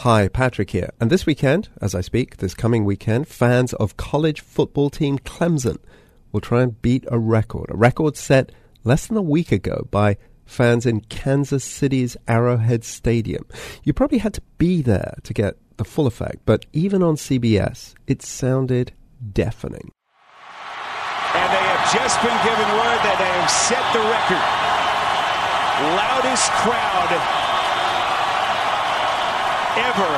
Hi, Patrick here. And this weekend, as I speak, this coming weekend, fans of college football team Clemson will try and beat a record set less than a week ago by fans in Kansas City's Arrowhead Stadium. You probably had to be there to get the full effect, but even on CBS, it sounded deafening. And they have just been given word that they have set the record. Loudest crowd ever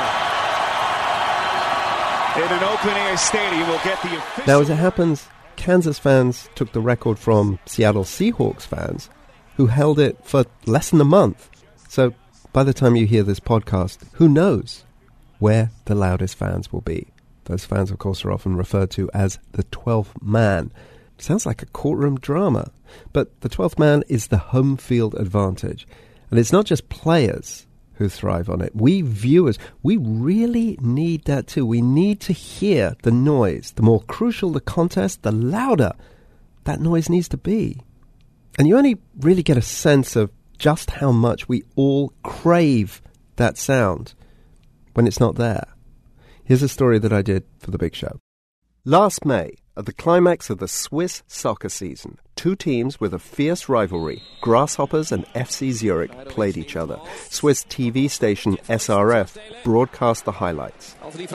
in an open-air stadium will get the official... Now, as it happens, Kansas fans took the record from Seattle Seahawks fans, who held it for less than a month. So, by the time you hear this podcast, who knows where the loudest fans will be? Those fans, of course, are often referred to as the 12th man. Sounds like a courtroom drama. But the 12th man is the home field advantage. And it's not just players who thrive on it. We viewers, we really need that too. We need to hear the noise. The more crucial the contest, the louder that noise needs to be. And you only really get a sense of just how much we all crave that sound when it's not there. Here's a story that I did for The Big Show. Last May, at the climax of the Swiss soccer season, two teams with a fierce rivalry, Grasshoppers and FC Zurich, played each other. Swiss TV station SRF broadcast the highlights.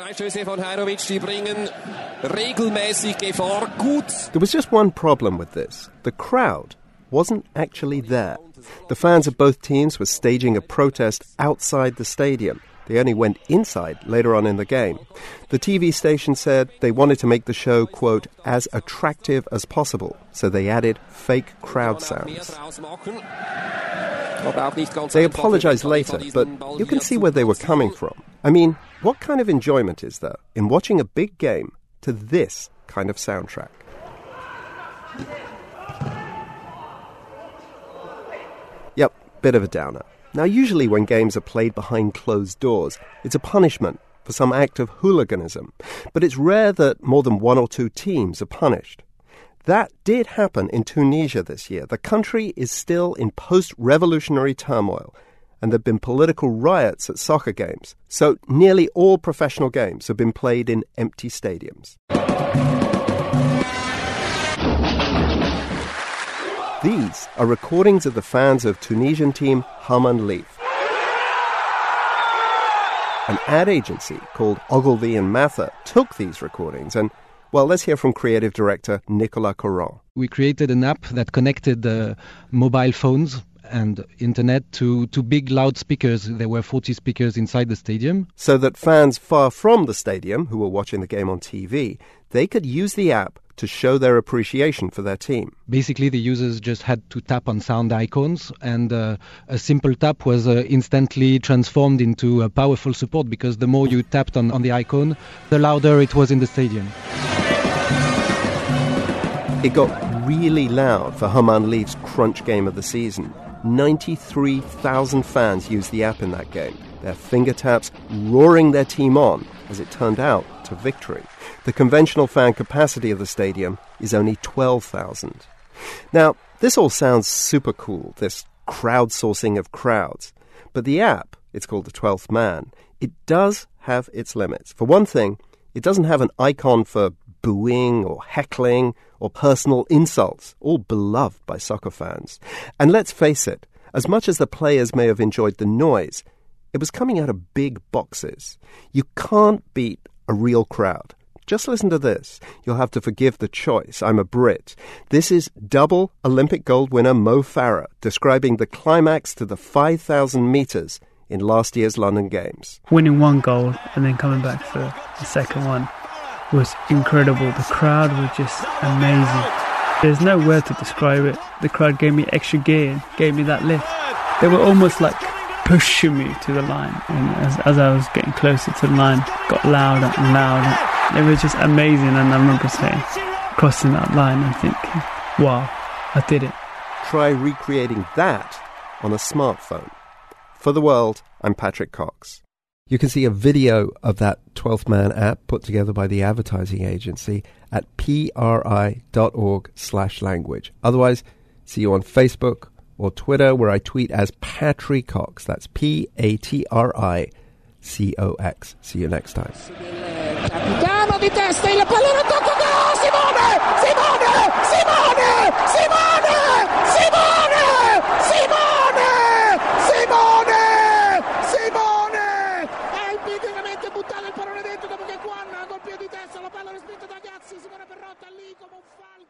There was just one problem with this. The crowd wasn't actually there. The fans of both teams were staging a protest outside the stadium. They only went inside later on in the game. The TV station said they wanted to make the show, quote, as attractive as possible, so they added fake crowd sounds. They apologized later, but you can see where they were coming from. I mean, what kind of enjoyment is there in watching a big game to this kind of soundtrack? Yep, bit of a downer. Now, usually when games are played behind closed doors, it's a punishment for some act of hooliganism. But it's rare that more than one or two teams are punished. That did happen in Tunisia this year. The country is still in post-revolutionary turmoil, and there have been political riots at soccer games. So nearly all professional games have been played in empty stadiums. These are recordings of the fans of Tunisian team Haman Leaf. An ad agency called Ogilvy and Mather took these recordings and, well, let's hear from creative director Nicolas Coran. We created an app that connected mobile phones and internet to big loudspeakers. There were 40 speakers inside the stadium. So that fans far from the stadium who were watching the game on TV, they could use the app to show their appreciation for their team. Basically, the users just had to tap on sound icons, and a simple tap was instantly transformed into a powerful support, because the more you tapped on the icon, the louder it was in the stadium. It got really loud for Haman Leaf's crunch game of the season. 93,000 fans used the app in that game, their finger taps roaring their team on, as it turned out, to victory. The conventional fan capacity of the stadium is only 12,000. Now, this all sounds super cool, this crowdsourcing of crowds. But the app, it's called the 12th Man, it does have its limits. For one thing, it doesn't have an icon for booing or heckling or personal insults, all beloved by soccer fans. And let's face it, as much as the players may have enjoyed the noise, it was coming out of big boxes. You can't beat a real crowd. Just listen to this. You'll have to forgive the choice. I'm a Brit. This is double Olympic gold winner Mo Farah describing the climax to the 5,000 metres in last year's London Games. Winning one goal and then coming back for the second one was incredible. The crowd was just amazing. There's no word to describe it. The crowd gave me extra gear and gave me that lift. They were almost like pushing me to the line. And as I was getting closer to the line, it got louder and louder. It was just amazing. And I remember saying, crossing that line and thinking, wow, I did it. Try recreating that on a smartphone. For the world, I'm Patrick Cox. You can see a video of that 12th Man app put together by the advertising agency at pri.org/language. Otherwise, see you on Facebook or Twitter, where I tweet as Patri Cox. That's Patri COX. See you next time. Capitano di testa, il pallone tocca da Simone! È immediatamente buttato il pallone dentro dopo che Juan col piede di testa la palla respinta da Gazzi, Simone Perrotta lì come un fallo.